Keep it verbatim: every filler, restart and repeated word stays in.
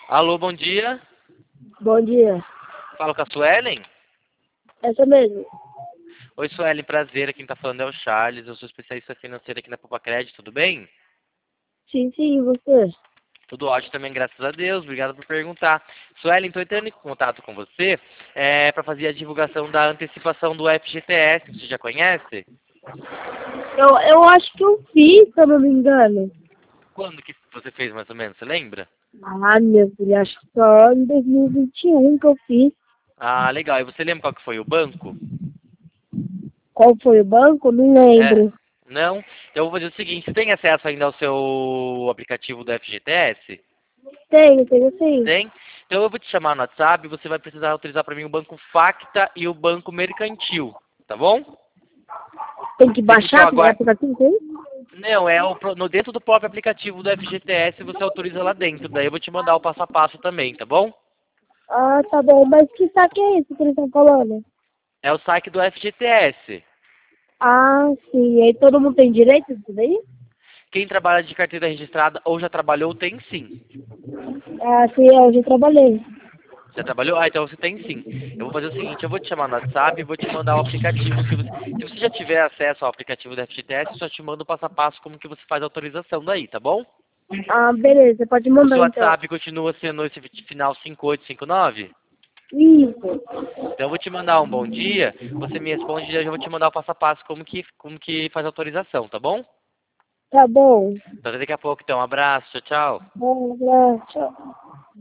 Alô, bom dia. Bom dia. Falo com a Suelen? Essa mesmo. Oi, Suelen, prazer. Quem tá falando é o Charles. Eu sou especialista financeiro aqui na Poupa Crédito, tudo bem? Sim, sim, você. Tudo ótimo também, graças a Deus. Obrigado por perguntar. Suelen, estou entrando em contato com você é, para fazer a divulgação da antecipação do F G T S. Você já conhece? Eu, eu acho que eu fiz, se eu não me engano. Quando que você fez, mais ou menos? Você lembra? Ah, meu filho, acho que só em dois mil e vinte e um que eu fiz. Ah, legal. E você lembra qual que foi o banco? Qual foi o banco? Não É. lembro. Não? Então eu vou fazer o seguinte, você tem acesso ainda ao seu aplicativo do F G T S? Tenho, tenho sim. Tem? Então eu vou te chamar no WhatsApp e você vai precisar autorizar para mim o Banco Facta e o Banco Mercantil, tá bom? Tem que Deixa eu só baixar aquele agora. aplicativo, tem? Não, é o, pro- no, dentro do próprio aplicativo do F G T S você autoriza lá dentro. Daí eu vou te mandar o passo a passo também, tá bom? Ah, tá bom. Mas que saque é esse que eles estão falando? É o saque do F G T S. Ah, sim. Aí todo mundo tem direito disso daí? Quem trabalha de carteira registrada ou já trabalhou tem sim. Ah, sim, eu já trabalhei. Já trabalhou? Ah, então você tem sim. Eu vou fazer o seguinte, eu vou te chamar no WhatsApp e vou te mandar o aplicativo que você... Se você já tiver acesso ao aplicativo do F G T S, eu só te mando o passo a passo como que você faz a autorização daí, tá bom? Ah, beleza. Pode O mandar seu então. WhatsApp continua sendo esse final cinco oito cinco nove? Isso. Então eu vou te mandar um bom dia, você me responde e eu já vou te mandar o passo a passo como que, como que faz a autorização, tá bom? Tá bom. Então até daqui a pouco, então. Um abraço, tchau, tchau. Bom, tchau.